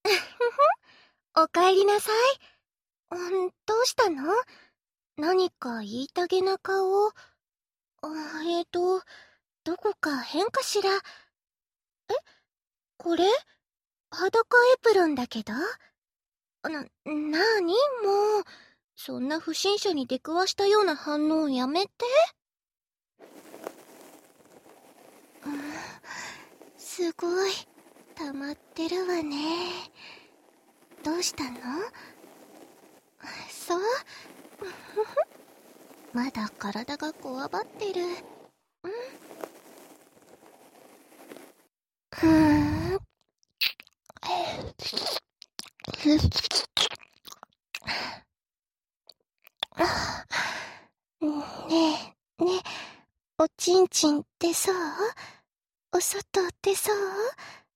おかえりなさい。どうしたの？何か言いたげな顔。どこか変かしら？これ裸エプロンだけど？なにもう、そんな不審者に出くわしたような反応やめて。すごい、溜まってるわね。どうしたの？そう？まだ体がこわばってる。ふーん。ねえ、ねえ、おちんちん出そう？お外出そう？